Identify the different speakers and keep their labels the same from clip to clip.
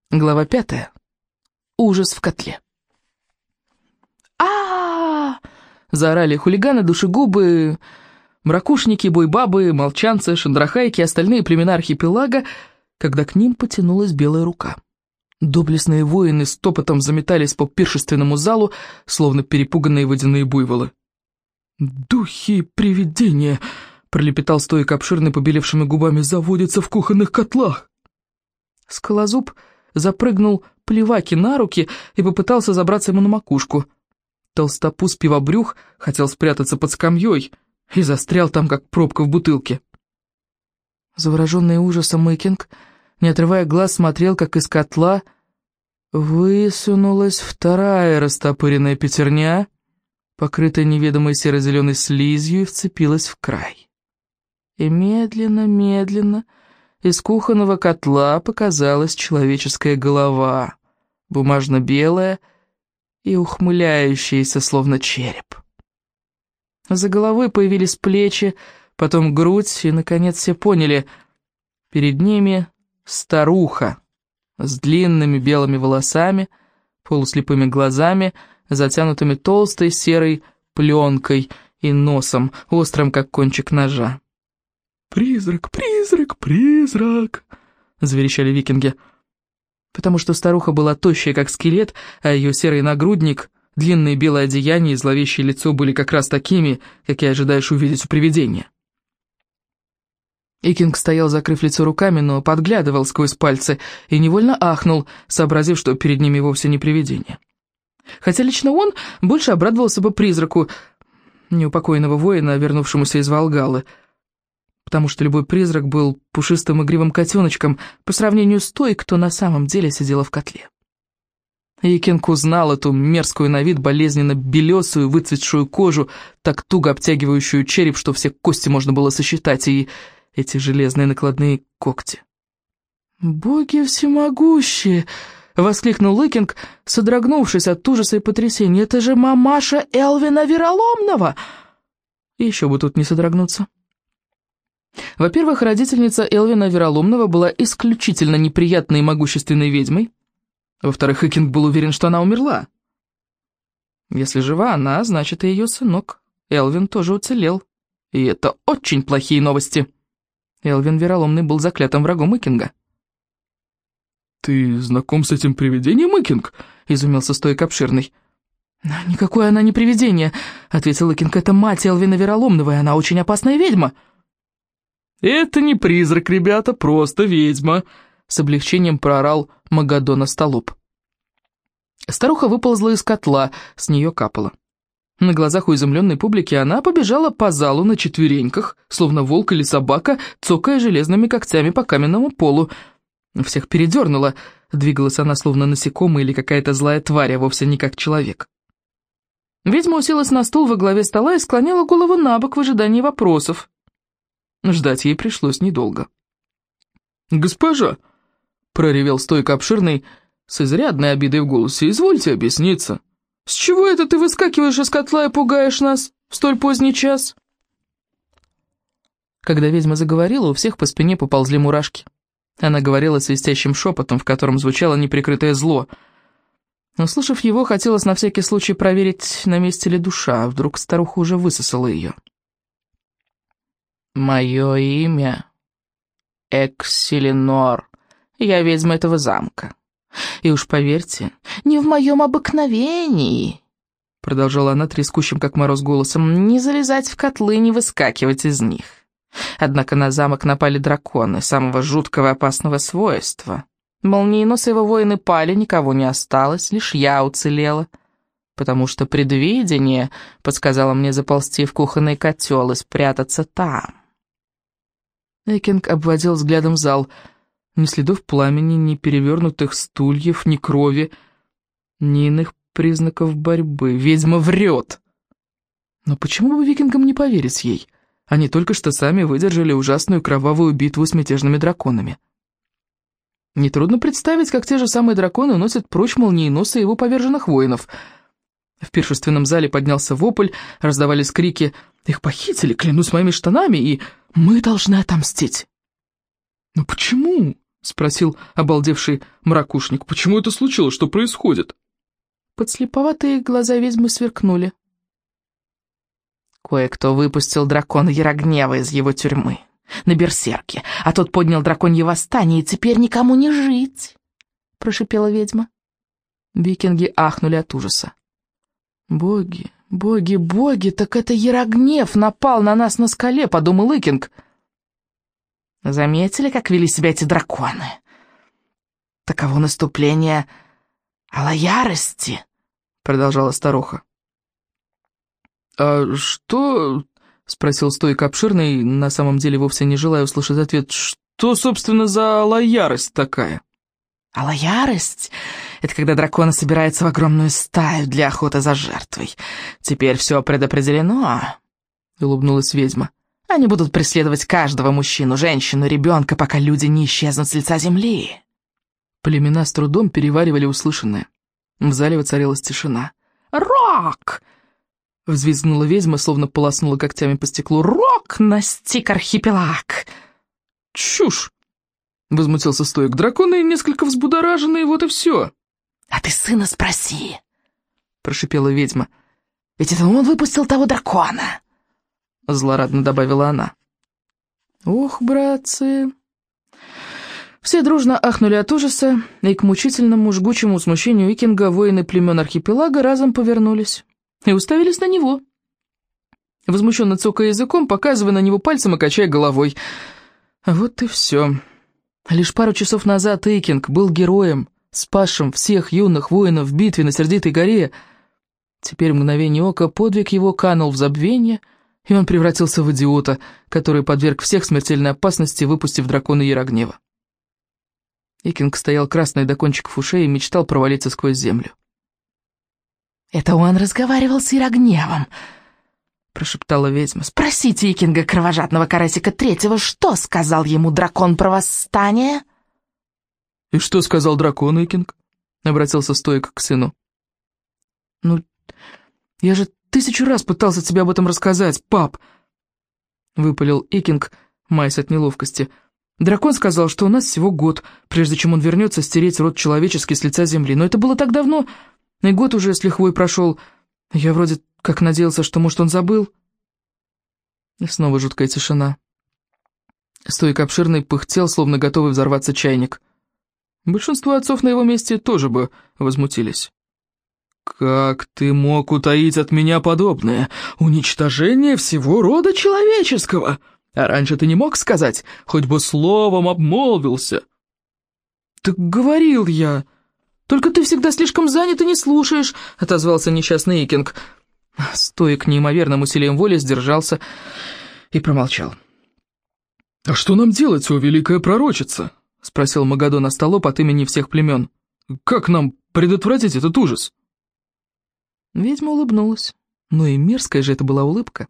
Speaker 1: Глава 5. Ужас в котле. а Заорали хулиганы, душегубы, мракушники, бойбабы, молчанцы, шандрахайки и остальные племена архипелага, когда к ним потянулась белая рука. Доблестные воины с топотом заметались по пиршественному залу, словно перепуганные водяные буйволы. «Духи и привидения!» — пролепетал стойко обширный побелевшими губами. «Заводятся в кухонных котлах!» Скалозуб запрыгнул Плеваки на руки и попытался забраться ему на макушку. Толстопуз Пивобрюх хотел спрятаться под скамьей и застрял там, как пробка в бутылке. Завороженный ужасом Мыкинг, не отрывая глаз, смотрел, как из котла высунулась вторая растопыренная пятерня, покрытая неведомой серо-зеленой слизью, и вцепилась в край. И медленно из кухонного котла показалась человеческая голова, бумажно-белая и ухмыляющаяся, словно череп. За головой появились плечи, потом грудь, и, наконец, все поняли. Перед ними старуха с длинными белыми волосами, полуслепыми глазами, затянутыми толстой серой пленкой и носом, острым, как кончик ножа. «Призрак, призрак, призрак!» — заверещали викинги. Потому что старуха была тощая, как скелет, а ее серый нагрудник, длинные белые одеяния и зловещее лицо были как раз такими, какие ожидаешь увидеть у привидения. Икинг стоял, закрыв лицо руками, но подглядывал сквозь пальцы и невольно ахнул, сообразив, что перед ними вовсе не привидение. Хотя лично он больше обрадовался бы призраку неупокоенного воина, вернувшемуся из Волгалы, потому что любой призрак был пушистым игривым котеночком по сравнению с той, кто на самом деле сидела в котле. Икинг узнал эту мерзкую на вид болезненно-белесую выцветшую кожу, так туго обтягивающую череп, что все кости можно было сосчитать, и эти железные накладные когти. «Боги всемогущие!» — воскликнул Икинг, содрогнувшись от ужаса и потрясения. «Это же мамаша Элвина Вероломного!» И еще бы тут не содрогнуться. Во-первых, родительница Элвина Вероломного была исключительно неприятной и могущественной ведьмой. Во-вторых, Икинг был уверен, что она умерла. Если жива она, значит, и ее сынок Элвин тоже уцелел. И это очень плохие новости. Элвин Вероломный был заклятым врагом Икинга. «Ты знаком с этим привидением, Икинг?» — изумился стойк обширный. «Никакое она не привидение», — ответил Икинг. «Это мать Элвина Вероломного, и она очень опасная ведьма». «Это не призрак, ребята, просто ведьма», — с облегчением проорал Магаддон Остолоп. Старуха выползла из котла, с нее капало. На глазах у изумленной публики она побежала по залу на четвереньках, словно волк или собака, цокая железными когтями по каменному полу. Всех передернула, двигалась она словно насекомое или какая-то злая тварь, а вовсе не как человек. Ведьма уселась на стул во главе стола и склонила голову набок в ожидании вопросов. Ждать ей пришлось недолго. «Госпожа!» — проревел стойко обширный, с изрядной обидой в голосе. «Извольте объясниться. С чего это ты выскакиваешь из котла и пугаешь нас в столь поздний час?» Когда ведьма заговорила, у всех по спине поползли мурашки. Она говорила свистящим шепотом, в котором звучало неприкрытое зло. Услышав его, хотелось на всякий случай проверить, на месте ли душа, а вдруг старуха уже высосала ее. «Мое имя Экселинор, я ведьма этого замка. И уж поверьте, не в моем обыкновении, — продолжала она трескучим, как мороз, голосом, — не залезать в котлы, не выскакивать из них. Однако на замок напали драконы самого жуткого и опасного свойства. Молниеносы его воины пали, никого не осталось, лишь я уцелела, потому что предвидение подсказало мне заползти в кухонный котел и спрятаться там». Икинг обводил взглядом зал. Ни следов пламени, ни перевернутых стульев, ни крови, ни иных признаков борьбы. Ведьма врет. Но почему бы викингам не поверить ей? Они только что сами выдержали ужасную кровавую битву с мятежными драконами. Нетрудно представить, как те же самые драконы уносят прочь молниеноса и его поверженных воинов. В пиршественном зале поднялся вопль, раздавались крики: «Их похитили, клянусь моими штанами, и мы должны отомстить!» «Но почему?» — спросил обалдевший мракушник. «Почему это случилось? Что происходит?» Подслеповатые глаза ведьмы сверкнули.
Speaker 2: Кое-кто выпустил дракона Ярогнева из его тюрьмы на берсерке, а тот поднял драконье восстание, и теперь никому не жить, — прошипела ведьма.
Speaker 1: Викинги ахнули от ужаса. «Боги, боги, боги, так это Ярогнев напал на нас на скале», — подумал Икинг.
Speaker 2: «Заметили, как вели себя эти драконы? Таково наступление Алаярости», — продолжала старуха.
Speaker 1: «А что?» — спросил стойк обширный, на самом деле вовсе не желая услышать ответ. «Что, собственно, за алаярость такая?»
Speaker 2: «Алаярость — это когда драконы собираются в огромную стаю для охоты за жертвой. Теперь все предопределено», — улыбнулась ведьма. «Они будут преследовать каждого мужчину, женщину, ребенка, пока люди не исчезнут с лица земли».
Speaker 1: Племена с трудом переваривали услышанное. В зале воцарилась тишина.
Speaker 2: «Рок!» —
Speaker 1: взвизгнула ведьма, словно полоснула когтями по стеклу.
Speaker 2: «Рок настиг архипелаг!»
Speaker 1: «Чушь!» — возмутился стоик. «Драконы несколько взбудоражены, и вот и все».
Speaker 2: «А ты сына спроси!»
Speaker 1: — прошипела ведьма.
Speaker 2: «Ведь это он выпустил того дракона!»
Speaker 1: — злорадно добавила она. «Ох, братцы!» Все дружно ахнули от ужаса, и к мучительному, жгучему смущению Икинга воины племен архипелага разом повернулись и уставились на него, возмущенно цокая языком, показывая на него пальцем и качая головой. Вот и все. Лишь пару часов назад Икинг был героем, спасшим всех юных воинов в битве на Сердитой горе. Теперь в мгновение ока подвиг его канул в забвение, и он превратился в идиота, который подверг всех смертельной опасности, выпустив дракона Ярогнева. Икинг стоял красный до кончиков ушей и мечтал провалиться сквозь землю.
Speaker 2: «Это он разговаривал с Ярогневом», — прошептала ведьма. «Спросите Икинга, кровожадного карасика третьего, что сказал ему дракон про восстание?»
Speaker 1: «И что сказал дракон, Икинг?» — обратился стоик к сыну. «Ну, я же 1000 раз пытался тебе об этом рассказать, пап!» — выпалил Икинг, маясь от неловкости. «Дракон сказал, что у нас всего год, прежде чем он вернется стереть род человеческий с лица земли. Но это было так давно, и год уже с лихвой прошел. Я вроде как надеялся, что, может, он забыл». И снова жуткая тишина. Стоик обширный пыхтел, словно готовый взорваться чайник. Большинство отцов на его месте тоже бы возмутились. «Как ты мог утаить от меня подобное? Уничтожение всего рода человеческого! А раньше ты не мог сказать, хоть бы словом обмолвился?» «Так говорил я. Только ты всегда слишком занят и не слушаешь», — отозвался несчастный Икинг. Стоик неимоверным усилием воли сдержался и промолчал. «А что нам делать, о великая пророчица?» — спросил Магадон Астолоп от имени всех племен. «Как нам предотвратить этот ужас?» Ведьма улыбнулась. Ну и мерзкая же это была улыбка.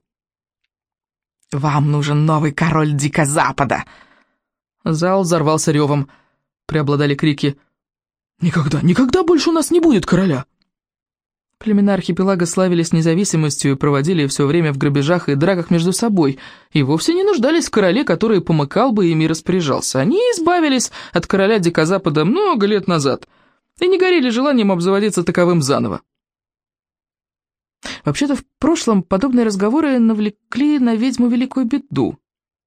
Speaker 2: «Вам нужен новый король Дикого Запада!»
Speaker 1: Зал взорвался ревом. Преобладали крики: «Никогда, никогда больше у нас не будет короля!» Племена архипелага славились независимостью и проводили все время в грабежах и драках между собой, и вовсе не нуждались в короле, который помыкал бы ими и распоряжался. Они избавились от короля Дикого Запада много лет назад и не горели желанием обзаводиться таковым заново. Вообще-то в прошлом подобные разговоры навлекли на ведьму великую беду.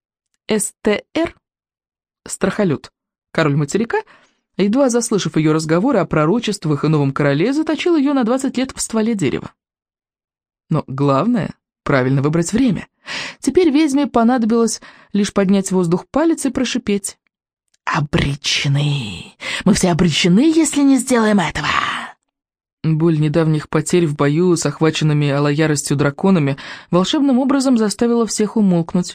Speaker 1: СТР, страхолюд, король материка, едва заслышав ее разговоры о пророчествах и новом короле, заточил ее на 20 лет в стволе дерева. Но главное — правильно выбрать время. Теперь ведьме понадобилось лишь поднять в воздух палец и прошипеть:
Speaker 2: «Обречены! Мы все обречены, если не сделаем этого!»
Speaker 1: Боль недавних потерь в бою с охваченными алояростью драконами волшебным образом заставила всех умолкнуть.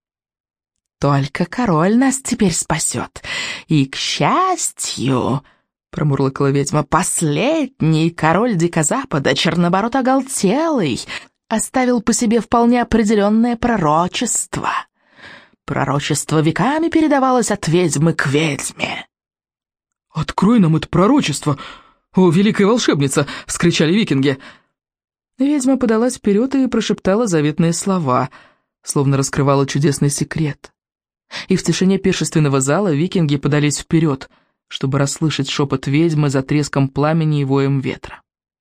Speaker 2: «Только король нас теперь спасет. И, к счастью, — промурлыкала ведьма, — последний король Дикозапада, Чернобород Оголтелый, оставил по себе вполне определенное пророчество. Пророчество веками передавалось от ведьмы к ведьме».
Speaker 1: «Открой нам это пророчество, о, великая волшебница!» — вскричали викинги. Ведьма подалась вперед и прошептала заветные слова, словно раскрывала чудесный секрет. И в тишине пиршественного зала викинги подались вперед, чтобы расслышать шепот ведьмы за треском пламени и воем ветра.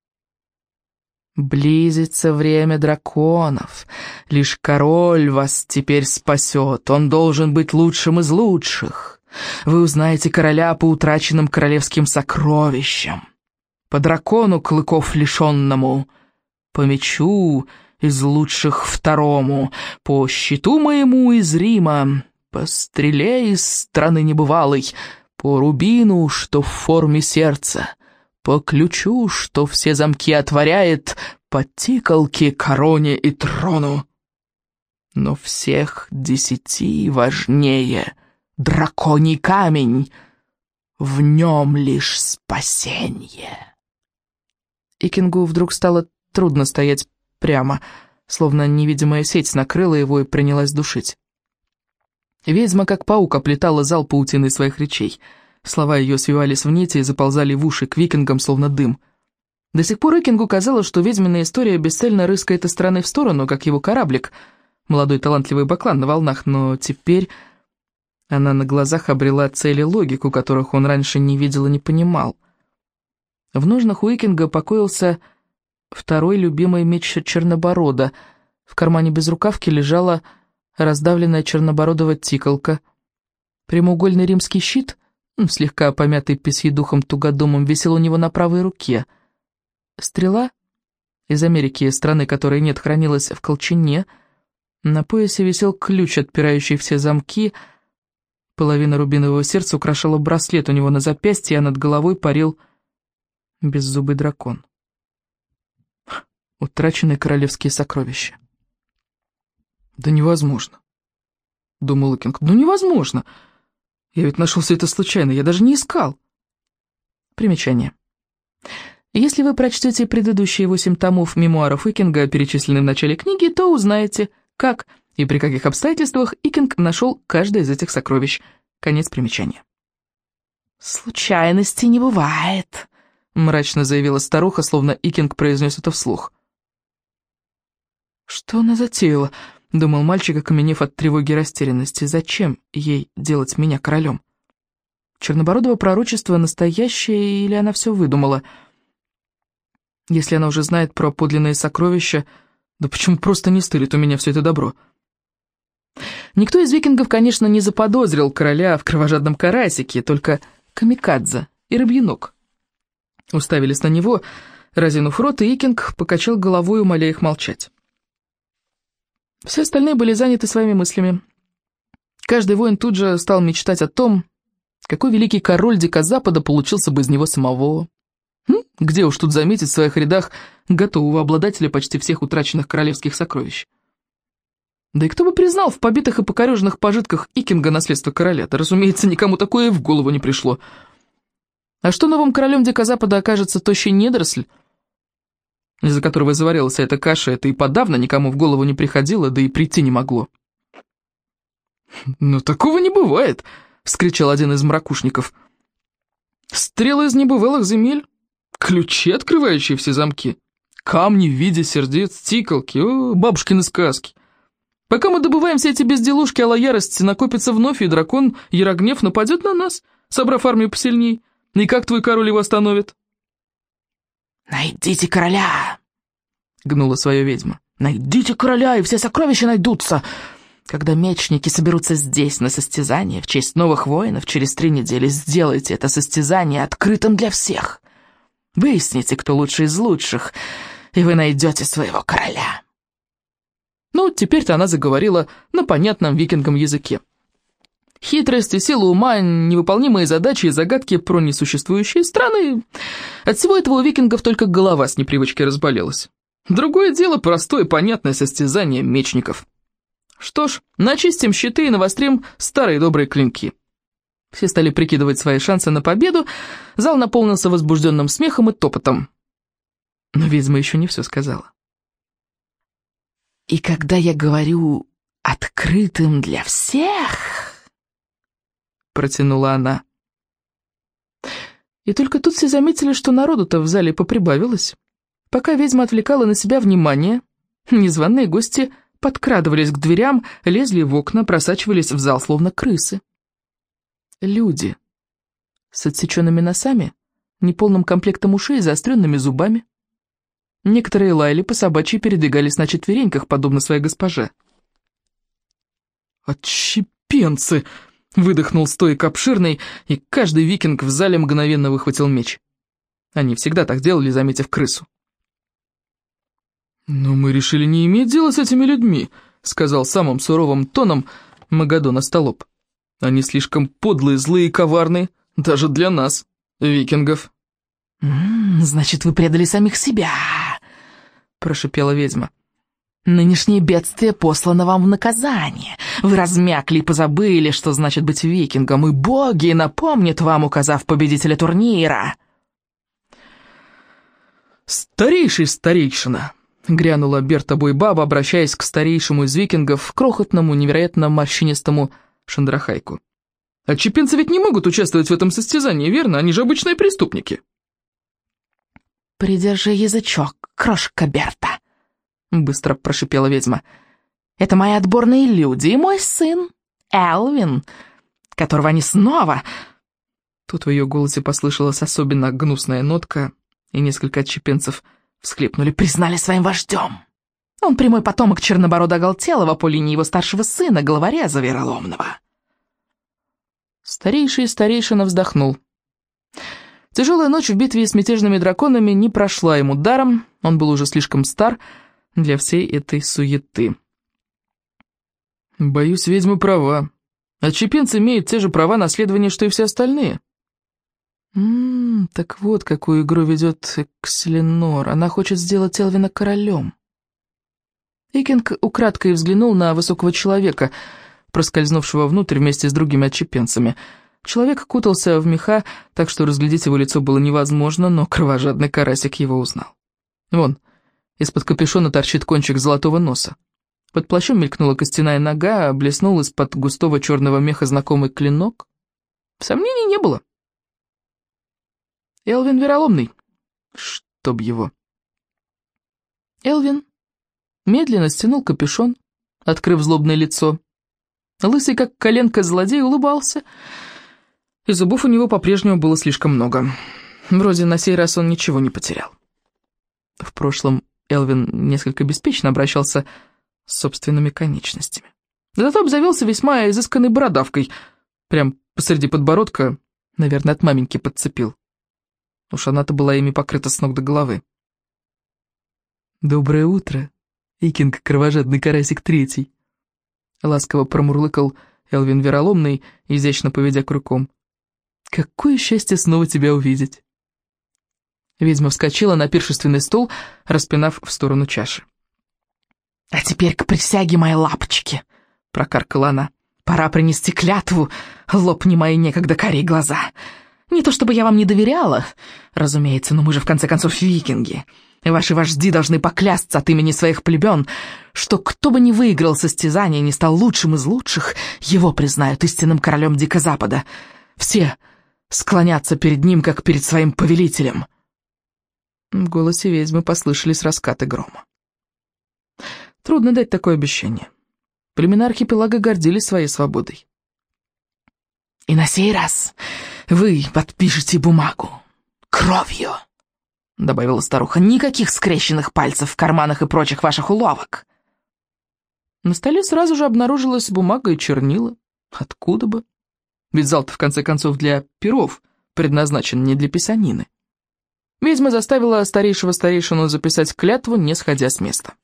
Speaker 1: «Близится время драконов. Лишь король вас теперь спасет. Он должен быть лучшим из лучших. Вы узнаете короля по утраченным королевским сокровищам, по дракону клыков лишенному, по мечу из лучших второму, по щиту моему из Рима, по стреле из страны небывалой, по рубину, что в форме сердца, по ключу, что все замки отворяет, по тиколке, короне и трону. Но всех 10 важнее драконий камень, в нем лишь спасенье». Икингу вдруг стало трудно стоять прямо, словно невидимая сеть накрыла его и принялась душить. Ведьма, как паук, оплетала зал паутиной своих речей. Слова ее свивались в нити и заползали в уши к викингам, словно дым. До сих пор Икингу казалось, что ведьминая история бесцельно рыскает из стороны в сторону, как его кораблик, молодой талантливый баклан на волнах, но теперь она на глазах обрела цель и логику, которых он раньше не видел и не понимал. В ножнах у Икинга покоился второй любимый меч Черноборода. В кармане безрукавки лежала раздавленная чернобородова тиколка. Прямоугольный римский щит, слегка помятый письедухом тугодумом, висел у него на правой руке. Стрела из Америки, страны которой нет, хранилась в колчине. На поясе висел ключ, отпирающий все замки. Половина рубинового сердца украшала браслет у него на запястье, а над головой парил беззубый дракон. Утраченные королевские сокровища. «Да невозможно», — думал Икинг. «Ну невозможно! Я ведь нашел все это случайно, я даже не искал». Примечание. Если вы прочтете предыдущие 8 томов мемуаров Икинга, перечисленные в начале книги, то узнаете, как и при каких обстоятельствах Икинг нашел каждое из этих сокровищ. Конец примечания.
Speaker 2: «Случайностей не бывает», —
Speaker 1: мрачно заявила старуха, словно Икинг произнес это вслух. «Что она затеяла?» — думал мальчик, окаменев от тревоги и растерянности. «Зачем ей делать меня королем? Чернобородово пророчество настоящее или она все выдумала? Если она уже знает про подлинные сокровища, да почему просто не стырит у меня все это добро?» Никто из викингов, конечно, не заподозрил короля в кровожадном карасике, только камикадзе и рыбьенок уставились на него, разинув рот, и Икинг покачал головой, умоляя их молчать. Все остальные были заняты своими мыслями. Каждый воин тут же стал мечтать о том, какой великий король Дикозапада получился бы из него самого. Где уж тут заметить в своих рядах готового обладателя почти всех утраченных королевских сокровищ? Да и кто бы признал в побитых и покореженных пожитках Икинга наследство короля? Да, разумеется, никому такое и в голову не пришло. А что новым королем Дикозапада окажется тощий недоросль, из-за которого заварилась эта каша, это и подавно никому в голову не приходило, да и прийти не могло. «Ну, такого не бывает!» — вскричал один из мракушников. «Стрелы из небывалых земель, ключи, открывающие все замки, камни в виде сердец, тиколки, бабушкины сказки. Пока мы добываем все эти безделушки, алла ярость накопится вновь, и дракон Ярогнев нападет на нас, собрав армию посильней. И как твой король его остановит?»
Speaker 2: «Найдите короля!» — гнула свою ведьма.
Speaker 1: «Найдите короля, и все сокровища найдутся!»
Speaker 2: «Когда мечники соберутся здесь на состязание в честь новых воинов через 3 недели, сделайте это состязание открытым для всех. Выясните, кто лучший из лучших, и вы найдете своего короля».
Speaker 1: Ну, теперь-то она заговорила на понятном викингам языке. Хитрость, сила ума, невыполнимые задачи и загадки про несуществующие страны. От всего этого у викингов только голова с непривычки разболелась. Другое дело простое, понятное состязание мечников. Что ж, начистим щиты и навострим старые добрые клинки. Все стали прикидывать свои шансы на победу, зал наполнился возбужденным смехом и топотом. Но ведьма еще не все сказала.
Speaker 2: «И когда я говорю «открытым для всех», — протянула она.
Speaker 1: И только тут все заметили, что народу-то в зале поприбавилось. Пока ведьма отвлекала на себя внимание, незваные гости подкрадывались к дверям, лезли в окна, просачивались в зал, словно крысы. Люди с отсеченными носами, неполным комплектом ушей и заостренными зубами. Некоторые лаяли по собачьи, передвигались на четвереньках, подобно своей госпоже. «Отщепенцы!» — выдохнул стоик обширный, и каждый викинг в зале мгновенно выхватил меч. Они всегда так делали, заметив крысу. «Но мы решили не иметь дела с этими людьми», — сказал самым суровым тоном Магадон Остолоп. «Они слишком подлые, злые и коварные, даже для нас, викингов».
Speaker 2: «Значит, вы предали самих себя», — прошипела ведьма. «Нынешнее бедствие послано вам в наказание. Вы размякли и позабыли, что значит быть викингом, и боги напомнят вам, указав победителя турнира».
Speaker 1: «Старейший старейшина!» — грянула Берта Буйбаба, обращаясь к старейшему из викингов, крохотному, невероятно морщинистому Шандрахайку. «Отщепенцы ведь не могут участвовать в этом состязании, верно? Они же обычные преступники».
Speaker 2: «Придержи язычок, крошка Берта», — быстро прошипела ведьма. «Это мои отборные люди и мой сын, Элвин, которого они снова...»
Speaker 1: Тут в ее голосе послышалась особенно гнусная нотка, и несколько отщепенцев всхлипнули.
Speaker 2: «Признали своим вождем. Он прямой потомок Черноборода Оголтелого по линии его старшего сына, головореза Вероломного».
Speaker 1: Старейший старейшина вздохнул. Тяжелая ночь в битве с мятежными драконами не прошла ему даром, он был уже слишком стар для всей этой суеты. «Боюсь, ведьма права. Отщепенцы имеют те же права наследования, что и все остальные». Так вот, какую игру ведет Экселенор. Она хочет сделать Элвина королем. Викинг украдкой взглянул на высокого человека, проскользнувшего внутрь вместе с другими отщепенцами. Человек кутался в меха, так что разглядеть его лицо было невозможно, но кровожадный карасик его узнал. Вон, из-под капюшона торчит кончик золотого носа. Под плащом мелькнула костяная нога, блеснул из-под густого черного меха знакомый клинок. Сомнений не было. Элвин Вероломный. Чтоб его. Элвин медленно стянул капюшон, открыв злобное лицо. Лысый, как коленка злодей, улыбался, и зубов у него по-прежнему было слишком много. Вроде на сей раз он ничего не потерял. В прошлом Элвин несколько беспечно обращался с собственными конечностями. Зато обзавелся весьма изысканной бородавкой, прям посреди подбородка, наверное, от маменьки подцепил. Уж она-то была ими покрыта с ног до головы. «Доброе утро, викинг кровожадный карасик третий», — ласково промурлыкал Элвин Вероломный, изящно поведя крюком. «Какое счастье снова тебя увидеть!» Ведьма вскочила на пиршественный стол, распинав в сторону чаши.
Speaker 2: «А теперь к присяге, мои лапочки!» — прокаркала она. «Пора принести клятву, лопни мои некогда карие глаза. Не то чтобы я вам не доверяла, разумеется, но мы же в конце концов викинги. Ваши вожди должны поклясться от имени своих племен, что кто бы ни выиграл состязание, не стал лучшим из лучших, его признают истинным королем Дикого Запада. Все склонятся перед ним, как перед своим повелителем». В голосе ведьмы послышались раскаты грома. Трудно дать такое обещание. Племена архипелага гордились своей свободой. «И на сей раз вы подпишете бумагу кровью», — добавила старуха. «Никаких скрещенных пальцев в карманах и прочих ваших уловок».
Speaker 1: На столе сразу же обнаружилась бумага и чернила. Откуда бы? Ведь зал-то, в конце концов, для перов предназначен, не для писанины. Ведьма заставила старейшего старейшину записать клятву, не сходя с места.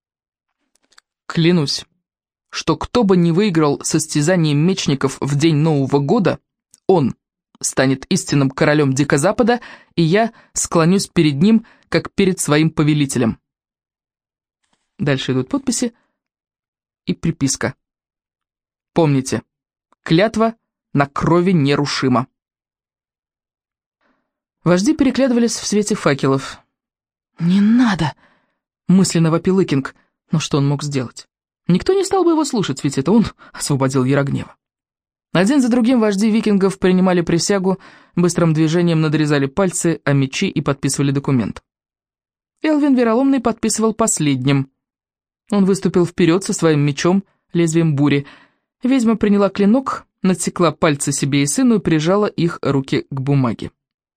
Speaker 1: «Клянусь, что кто бы ни выиграл состязание мечников в день Нового года, он станет истинным королем Дикого Запада, и я склонюсь перед ним, как перед своим повелителем». Дальше идут подписи и приписка. Помните, клятва на крови нерушима. Вожди переглядывались в свете факелов. «Не надо!» — мысленно вопил Икинг. Но что он мог сделать? Никто не стал бы его слушать, ведь это он освободил Ярогнева. Один за другим вожди викингов принимали присягу, быстрым движением надрезали пальцы о мечи и подписывали документ. Элвин Вероломный подписывал последним. Он выступил вперед со своим мечом, лезвием бури. Ведьма приняла клинок, надсекла пальцы себе и сыну и прижала их руки к бумаге.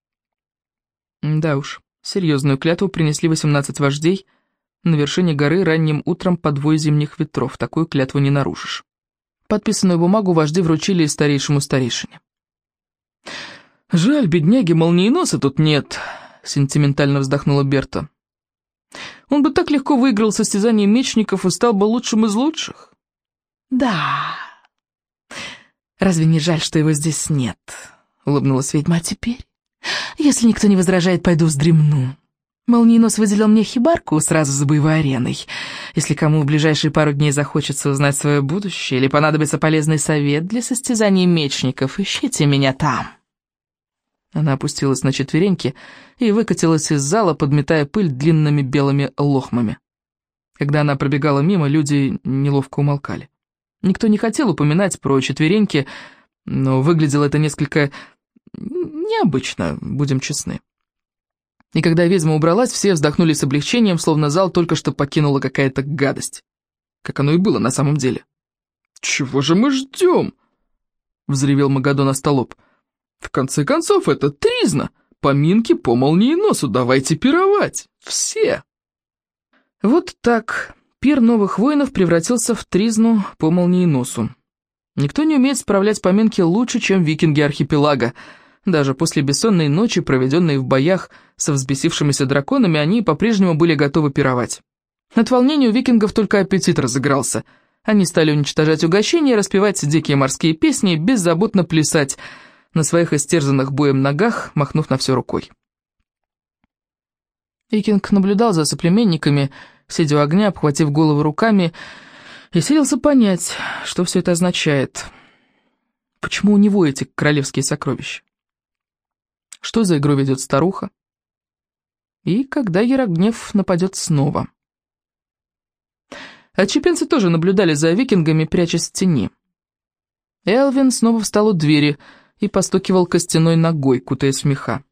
Speaker 1: Да уж, серьезную клятву принесли 18 вождей на вершине горы ранним утром под вой зимних ветров. Такую клятву не нарушишь. Подписанную бумагу вожди вручили старейшему старейшине. «Жаль, бедняги, молниеноса тут нет», — сентиментально вздохнула Берта. «Он бы так легко выиграл состязание мечников и стал бы лучшим из лучших».
Speaker 2: «Да, разве не жаль, что его здесь нет?» — улыбнулась ведьма. «А теперь, если никто не возражает, пойду вздремну. Молниенос выделил мне хибарку сразу за боевой ареной. Если кому в ближайшие пару дней захочется узнать свое будущее или понадобится полезный совет для состязаний мечников, ищите меня там». Она опустилась на четвереньки и выкатилась из зала, подметая пыль длинными белыми лохмами. Когда она пробегала мимо, люди неловко умолкали. Никто не хотел упоминать про четвереньки, но выглядело это несколько необычно, будем честны. И когда ведьма убралась, все вздохнули с облегчением, словно зал только что покинула какая-то гадость. Как оно и было на самом деле. «Чего же мы ждем?» — взревел Магадон Остолоп. «В конце концов, это тризна. Поминки по молниеносу, давайте пировать. Все!» Вот так пир новых воинов превратился в тризну по молниеносу. Никто не умеет справлять поминки лучше, чем викинги архипелага. Даже после бессонной ночи, проведенной в боях со взбесившимися драконами, они по-прежнему были готовы пировать. От волнения у викингов только аппетит разыгрался. Они стали уничтожать угощения, распевать дикие морские песни и беззаботно плясать на своих истерзанных боем ногах, махнув на все рукой. Викинг наблюдал за соплеменниками, сидя у огня, обхватив голову руками, и силился понять, что все это означает. Почему у него эти королевские сокровища? Что за игру ведет старуха? И когда Ярогнев нападет снова? Отщепенцы тоже наблюдали за викингами, прячась в тени. Элвин снова встал у двери и постукивал костяной ногой, кутаясь в меха.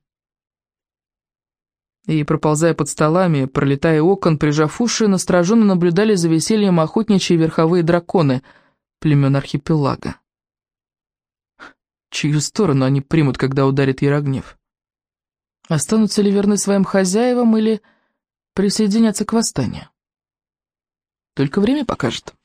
Speaker 2: И, проползая под столами, пролетая окон, прижав уши, настороженно наблюдали за весельем охотничьи верховые драконы племен архипелага. Чью сторону они примут, когда ударит Ярогнев? Останутся ли верны своим хозяевам или присоединятся к восстанию? Только время покажет.